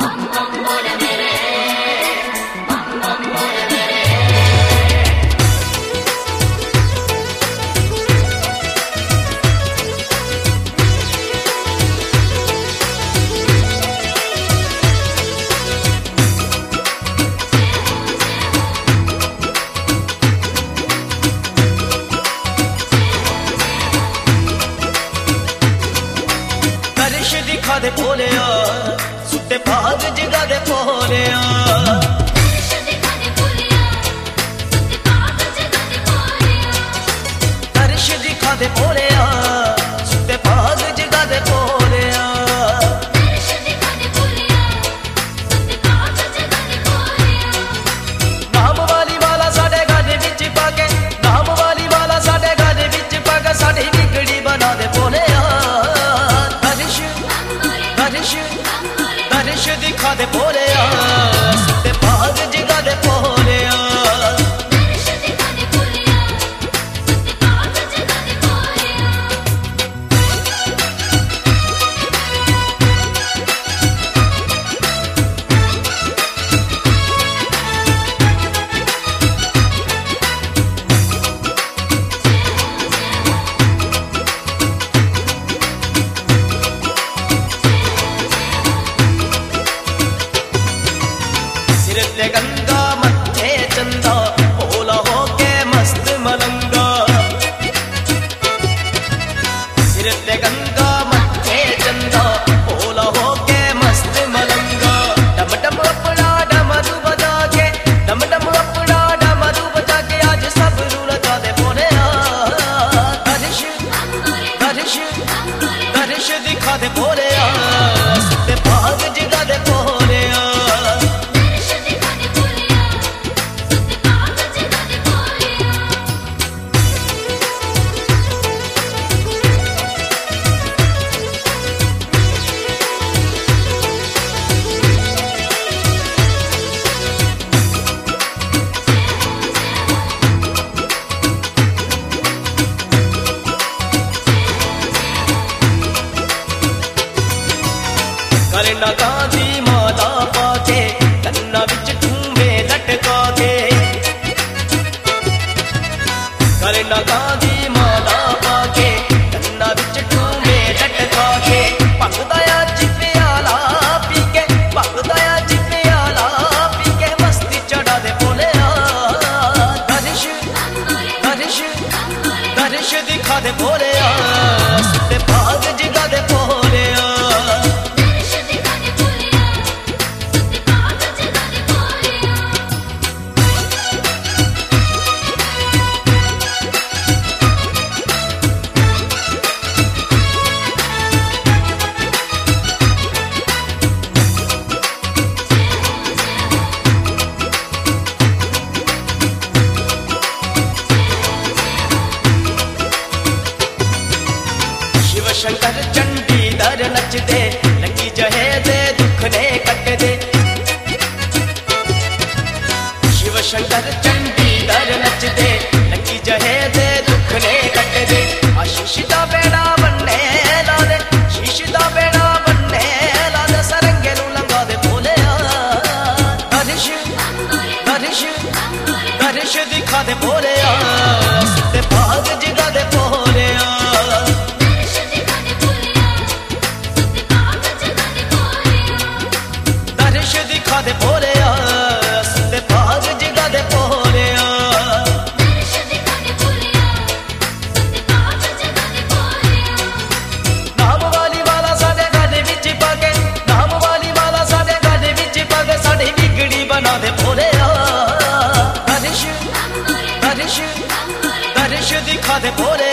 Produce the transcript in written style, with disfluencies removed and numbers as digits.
दिखा दे भोलिया सुते भाग जगा दे भोलिया दर्श दिखा दे भोलिया सुते भाग जगा दे भोलिया नाम वाली वाला साडे गाने विच पाके नाम वाली वाला साडे गाने विच पाके साडी बिगड़ी बना दे भोलिया दर्श दिखा दे भोलिया सुते भाग जगा दे भोलिया सिर ते गंगा मत्थे चंदा भोला होके मस्त मलंगा सिर ते गंगा मत्थे चंदा भोला होके मस्त मलंगा डम डम अपना डमरू बजा के डम डम अपना डमरू बजा के आज सब रूल गा दे भोलिया दर्श दर्श दर्श दिखा दे भोलिया सुते भाग जगा दे भोलिया करना गांधी माला पाके कन्ना विच ठूंबे लटका के करना गांधी माला पाके कन्ना विच ठूंबे लटका के भगदा अज प्याला पी के भगदा अज प्याला पी के मस्ती चढ़ा दे भोलिया दर्श दर्श दर्श दिखा दे भोलिया सुते भाग जगा दे भोलिया शंकर चंडी दर नच दे लगी जहे दे दुख ने कट दे शिव शंकर चंडी दर नच दे लगी जहे दे दुख ने कट दे आशीष दा बेड़ा बन्ने ला दे शीश दा बेड़ा बन्ने ला दे सरंगे नू लंगा दे भोलिया दर्श दर्श दर्श दिखा दे भोलिया सुते भाग जगा दे भोलिया दिखा दे भोलिया सुते भाग जगा दे भोलिया नाम वाली वाला साडे गाने विच पाके नाम वाली वाला साडे गाने विच पाके साडी बिगड़ी बना दे भोलिया दर्श दर्श दर्श दिखा दे भोलिया